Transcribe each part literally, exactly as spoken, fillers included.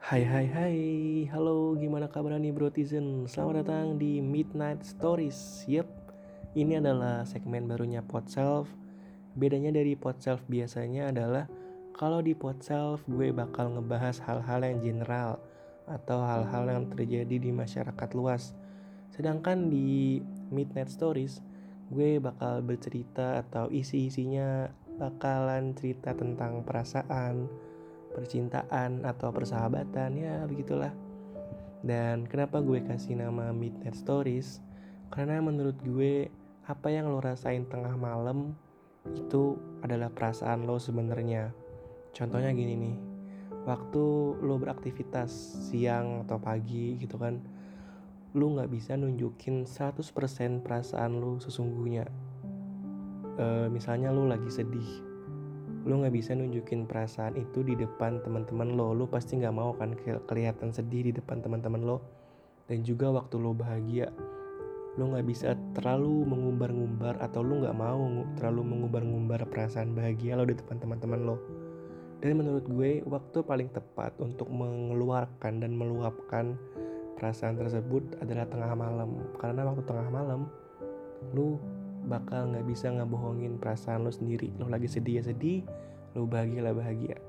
Hai hai hai, halo gimana kabar nih Brotizen? Selamat datang di Midnight Stories. Yep, ini adalah segmen barunya Podself. Bedanya dari Podself biasanya adalah kalau di Podself gue bakal ngebahas hal-hal yang general atau hal-hal yang terjadi di masyarakat luas. Sedangkan di Midnight Stories gue bakal bercerita atau isi-isinya bakalan cerita tentang perasaan, percintaan atau persahabatan, ya begitulah. Dan kenapa gue kasih nama Midnight Stories? Karena menurut gue apa yang lo rasain tengah malam itu adalah perasaan lo sebenarnya. Contohnya gini nih, waktu lo beraktivitas siang atau pagi gitu kan, lo gak bisa nunjukin seratus persen perasaan lo sesungguhnya. e, Misalnya lo lagi sedih, lo nggak bisa nunjukin perasaan itu di depan teman-teman lo. Lo pasti nggak mau kan ke- kelihatan sedih di depan teman-teman lo. Dan juga waktu lo bahagia, lo nggak bisa terlalu mengumbar-ngumbar atau lo nggak mau ngu- terlalu mengumbar-ngumbar perasaan bahagia lo di depan teman-teman lo. Dan menurut gue waktu paling tepat untuk mengeluarkan dan meluapkan perasaan tersebut adalah tengah malam. Karena waktu tengah malam lo bakal nggak bisa ngebohongin perasaan lo sendiri. Lo lagi sedih ya sedih, lo bahagia lah bahagia.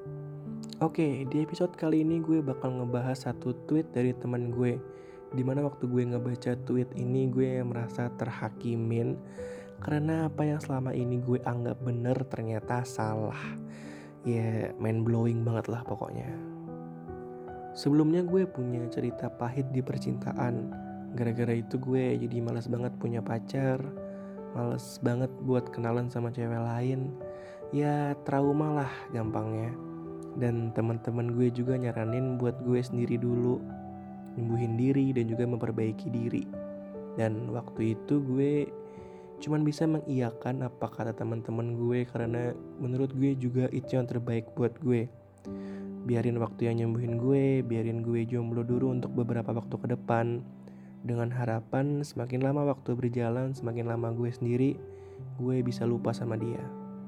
Oke, di episode kali ini gue bakal ngebahas satu tweet dari teman gue. Dimana waktu gue ngebaca tweet ini gue merasa terhakimin karena apa yang selama ini gue anggap bener ternyata salah. Ya, mind blowing banget lah pokoknya. Sebelumnya gue punya cerita pahit di percintaan. Gara-gara itu gue jadi malas banget punya pacar, malas banget buat kenalan sama cewek lain. Ya trauma lah gampangnya. Dan teman-teman gue juga nyaranin buat gue sendiri dulu, nyembuhin diri dan juga memperbaiki diri. Dan waktu itu gue cuman bisa mengiyakan apa kata teman-teman gue karena menurut gue juga itu yang terbaik buat gue. Biarin waktu yang nyembuhin gue, biarin gue jomblo dulu untuk beberapa waktu ke depan. Dengan harapan semakin lama waktu berjalan, semakin lama gue sendiri, gue bisa lupa sama dia.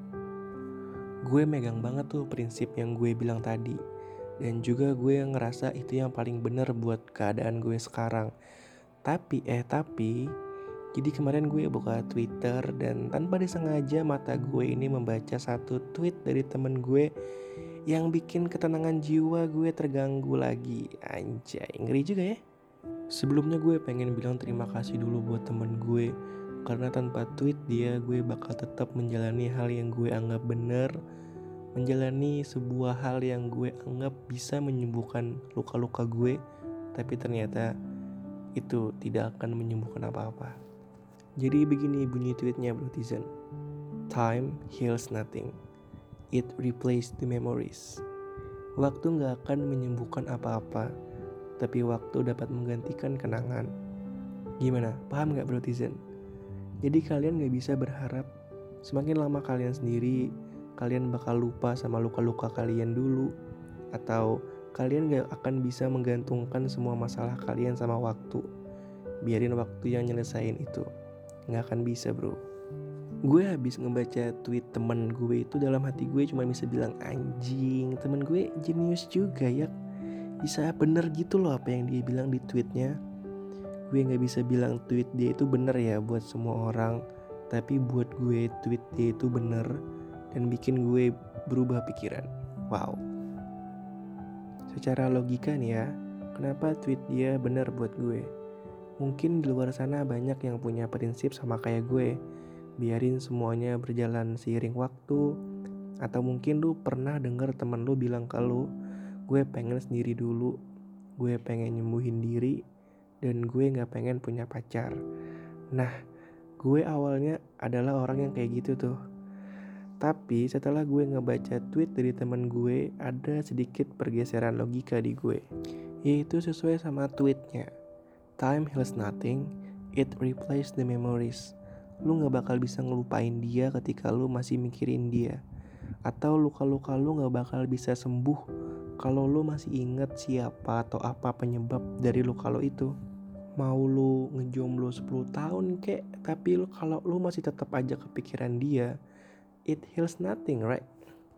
Gue megang banget tuh prinsip yang gue bilang tadi. Dan juga gue ngerasa itu yang paling bener buat keadaan gue sekarang. Tapi eh tapi Jadi kemarin gue buka Twitter dan tanpa disengaja mata gue ini membaca satu tweet dari temen gue yang bikin ketenangan jiwa gue terganggu lagi. Anjay, ngeri juga ya. Sebelumnya gue pengen bilang terima kasih dulu buat temen gue. Karena tanpa tweet dia gue bakal tetap menjalani hal yang gue anggap bener, menjalani sebuah hal yang gue anggap bisa menyembuhkan luka-luka gue, tapi ternyata itu tidak akan menyembuhkan apa-apa. Jadi begini bunyi tweetnya Brotizen. Time heals nothing. It replaced the memories. Waktu gak akan menyembuhkan apa-apa, tapi waktu dapat menggantikan kenangan. Gimana? Paham gak Brotizen? Jadi kalian gak bisa berharap semakin lama kalian sendiri, kalian bakal lupa sama luka-luka kalian dulu. Atau kalian gak akan bisa menggantungkan semua masalah kalian sama waktu. Biarin waktu yang nyelesain itu. Gak akan bisa bro. Gue habis ngebaca tweet temen gue itu dalam hati gue cuma bisa bilang anjing, temen gue jenius juga ya. Bisa bener gitu loh apa yang dia bilang di tweetnya. Gue gak bisa bilang tweet dia itu bener ya buat semua orang, tapi buat gue tweet dia itu bener dan bikin gue berubah pikiran. Wow. Secara logika nih ya, kenapa tweet dia bener buat gue? Mungkin di luar sana banyak yang punya prinsip sama kayak gue, biarin semuanya berjalan seiring waktu. Atau mungkin lu pernah denger temen lu bilang ke lu, gue pengen sendiri dulu, gue pengen nyembuhin diri, dan gue gak pengen punya pacar. Nah, gue awalnya adalah orang yang kayak gitu tuh. Tapi setelah gue ngebaca tweet dari temen gue, ada sedikit pergeseran logika di gue, yaitu sesuai sama tweetnya. Time heals nothing, it replaces the memories. Lu gak bakal bisa ngelupain dia ketika lu masih mikirin dia. Atau luka-luka lu gak bakal bisa sembuh kalau lu masih inget siapa atau apa penyebab dari luka lu itu. Mau lu ngejomblo sepuluh tahun kek, tapi lu, kalau lu masih tetap aja kepikiran dia, it heals nothing, right?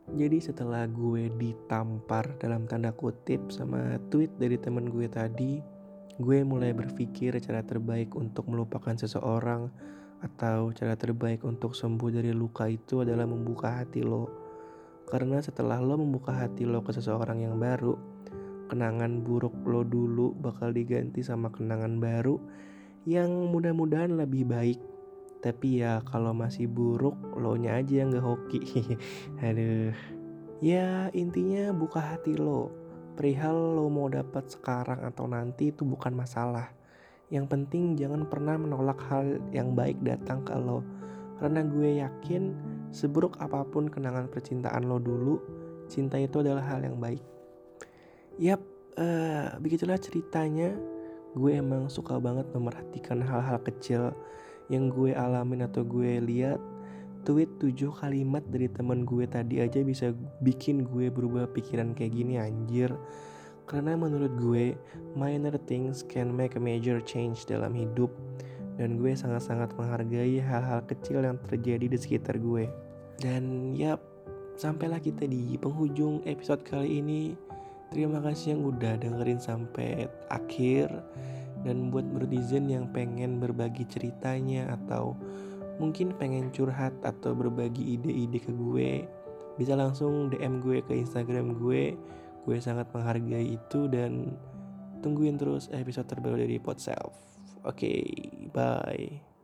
Jadi setelah gue ditampar dalam tanda kutip sama tweet dari temen gue tadi, gue mulai berpikir cara terbaik untuk melupakan seseorang atau cara terbaik untuk sembuh dari luka itu adalah membuka hati lo. Karena setelah lo membuka hati lo ke seseorang yang baru, kenangan buruk lo dulu bakal diganti sama kenangan baru yang mudah-mudahan lebih baik. Tapi ya kalau masih buruk, lo nya aja yang gak hoki. Aduh. Ya intinya buka hati lo. Perihal lo mau dapat sekarang atau nanti itu bukan masalah. Yang penting jangan pernah menolak hal yang baik datang ke lo. Karena gue yakin seburuk apapun kenangan percintaan lo dulu, cinta itu adalah hal yang baik. Yap, uh, begitulah ceritanya. Gue emang suka banget memerhatikan hal-hal kecil yang gue alamin atau gue lihat. Tweet tujuh kalimat dari temen gue tadi aja bisa bikin gue berubah pikiran kayak gini anjir. Karena menurut gue, minor things can make a major change dalam hidup. Dan gue sangat-sangat menghargai hal-hal kecil yang terjadi di sekitar gue. Dan yap, sampailah kita di penghujung episode kali ini. Terima kasih yang udah dengerin sampai akhir. Dan buat Brotizen yang pengen berbagi ceritanya atau mungkin pengen curhat atau berbagi ide-ide ke gue, bisa langsung D M gue ke Instagram gue. Gue sangat menghargai itu dan tungguin terus episode terbaru dari Podself. Oke, okay, bye.